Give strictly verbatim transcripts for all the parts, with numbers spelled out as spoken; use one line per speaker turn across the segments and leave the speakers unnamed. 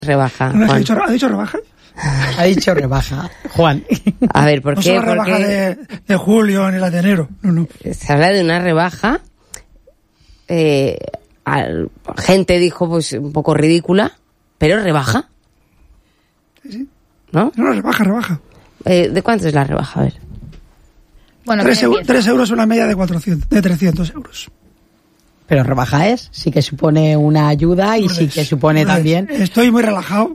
rebaja.
¿No has dicho, ¿Ha dicho rebaja?
Ha dicho rebaja, Juan.
A ver, ¿por
no
qué?
No solo rebaja de, de julio ni la de enero. No, no.
Se habla de una rebaja. Eh, al, gente dijo, pues, un poco ridícula, pero rebaja.
Sí, sí.
¿No?
No, rebaja, rebaja.
Eh, ¿De cuánto es la rebaja? A ver.
Bueno,
tres, eu- tres euros una media de cuatrocientos, de trescientos euros.
Pero rebaja es, sí que supone una ayuda y
Lourdes,
sí que supone
Lourdes,
también...
Estoy muy relajado.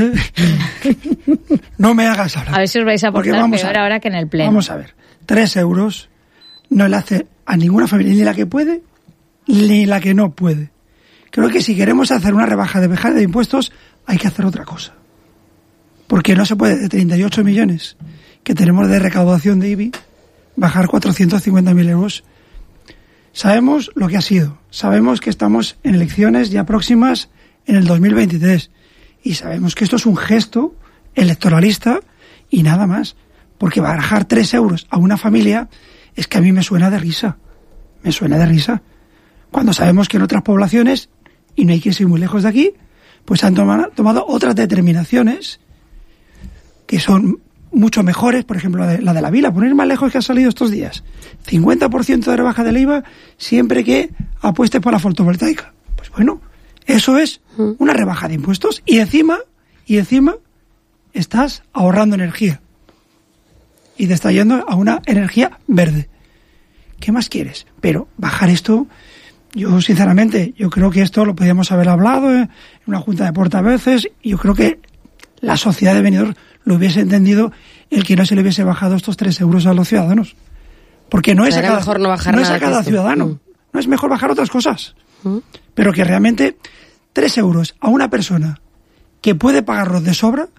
No me hagas hablar.
A ver si os vais a
Porque
portar
vamos
peor
a-
ahora que en el pleno.
Vamos a ver. Tres euros no le hace a ninguna familia, ni la que puede, ni la que no puede. Creo que si queremos hacer una rebaja de bajada de impuestos, hay que hacer otra cosa. Porque no se puede de treinta y ocho millones que tenemos de recaudación de I B I bajar cuatrocientos cincuenta mil euros. Sabemos lo que ha sido. Sabemos que estamos en elecciones ya próximas en el dos mil veintitrés. Y sabemos que esto es un gesto electoralista y nada más. Porque bajar tres euros a una familia es que a mí me suena de risa. Me suena de risa. Cuando sabemos que en otras poblaciones, y no hay que ir muy lejos de aquí, pues han tomado, tomado otras determinaciones que son mucho mejores, por ejemplo la de la, de la Vila, poner más lejos que ha salido estos días. cincuenta por ciento de rebaja del I V A siempre que apuestes por la fotovoltaica. Pues bueno, eso es una rebaja de impuestos y encima, y encima estás ahorrando energía. Y te está yendo a una energía verde. ¿Qué más quieres? Pero bajar esto, yo sinceramente, yo creo que esto lo podíamos haber hablado en una junta de portavoces y yo creo que la sociedad de Benidorm lo hubiese entendido el que no se le hubiese bajado estos tres euros a los ciudadanos. Porque no es a
Era
cada,
mejor no bajar
no
nada
es a cada
que esto.
ciudadano.
Mm.
No es mejor bajar otras cosas.
Mm.
Pero que realmente tres euros a una persona que puede pagarlos de sobra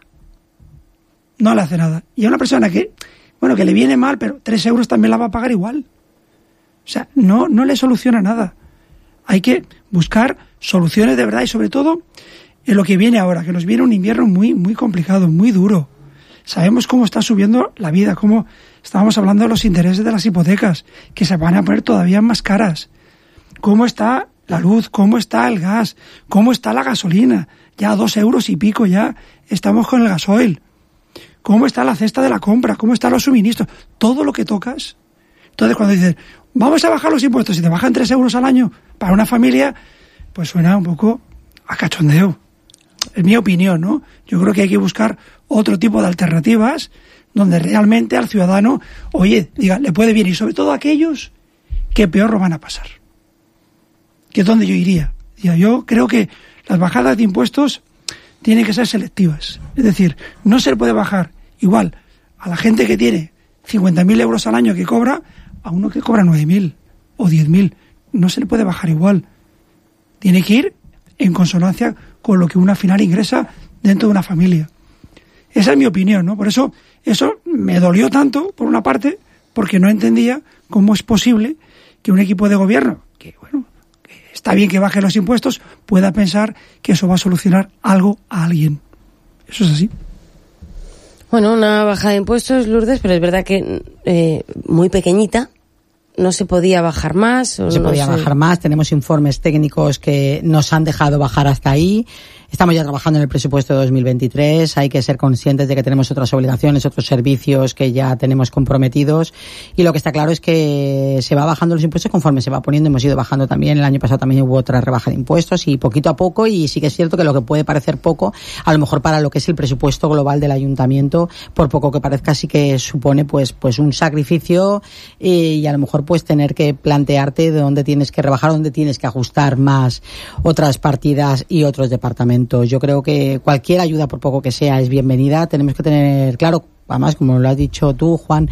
no le hace nada. Y a una persona que, bueno, que le viene mal, pero tres euros también la va a pagar igual. O sea, no, no le soluciona nada. Hay que buscar soluciones de verdad y sobre todo en lo que viene ahora, que nos viene un invierno muy, muy complicado, muy duro. Sabemos cómo está subiendo la vida, cómo estábamos hablando de los intereses de las hipotecas, que se van a poner todavía más caras. Cómo está la luz, cómo está el gas, cómo está la gasolina. Ya a dos euros y pico ya estamos con el gasoil. Cómo está la cesta de la compra, cómo están los suministros. Todo lo que tocas. Entonces cuando dices, vamos a bajar los impuestos y te bajan tres euros al año para una familia, pues suena un poco a cachondeo. Es mi opinión, ¿no? Yo creo que hay que buscar otro tipo de alternativas donde realmente al ciudadano, oye, diga, le puede bien, y sobre todo a aquellos que peor lo van a pasar. Que es donde yo iría. Diga, yo creo que las bajadas de impuestos tienen que ser selectivas. Es decir, no se le puede bajar igual a la gente que tiene cincuenta mil euros al año que cobra a uno que cobra nueve mil o diez mil. No se le puede bajar igual. Tiene que ir en consonancia con lo que una final ingresa dentro de una familia. Esa es mi opinión, ¿no? Por eso, eso me dolió tanto, por una parte, porque no entendía cómo es posible que un equipo de gobierno, que bueno, que está bien que baje los impuestos, pueda pensar que eso va a solucionar algo a alguien. Eso es así.
Bueno, una baja de impuestos, Lourdes, pero es verdad que eh, muy pequeñita. ¿No se podía bajar más? O
No se
no
podía
sé.
bajar más. Tenemos informes técnicos que nos han dejado bajar hasta ahí. Estamos ya trabajando en el presupuesto de dos mil veintitrés. Hay que ser conscientes de que tenemos otras obligaciones, otros servicios que ya tenemos comprometidos. Y lo que está claro es que se va bajando los impuestos conforme se va poniendo. Hemos ido bajando también. El año pasado también hubo otra rebaja de impuestos y poquito a poco. Y sí que es cierto que lo que puede parecer poco, a lo mejor para lo que es el presupuesto global del ayuntamiento, por poco que parezca, sí que supone pues pues un sacrificio y, y a lo mejor pues tener que plantearte de dónde tienes que rebajar, dónde tienes que ajustar más otras partidas y otros departamentos. Yo creo que cualquier ayuda, por poco que sea, es bienvenida. Tenemos que tener claro, además, como lo has dicho tú, Juan,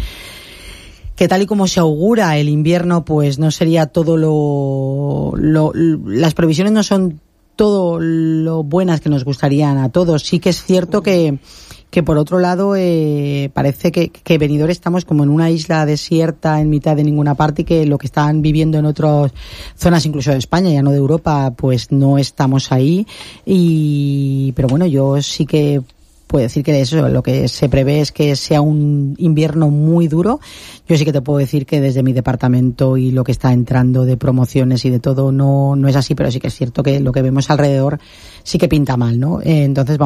que tal y como se augura el invierno, pues no sería todo lo, lo las previsiones no son todo lo buenas que nos gustarían a todos. Sí que es cierto que que por otro lado eh, parece que, que Benidorm estamos como en una isla desierta en mitad de ninguna parte y que lo que están viviendo en otras zonas incluso de España, ya no de Europa, pues no estamos ahí. Y pero bueno, yo sí que puedo decir que eso, lo que se prevé es que sea un invierno muy duro. Yo sí que te puedo decir que desde mi departamento y lo que está entrando de promociones y de todo no, no es así, pero sí que es cierto que lo que vemos alrededor sí que pinta mal, ¿no? Eh, entonces vamos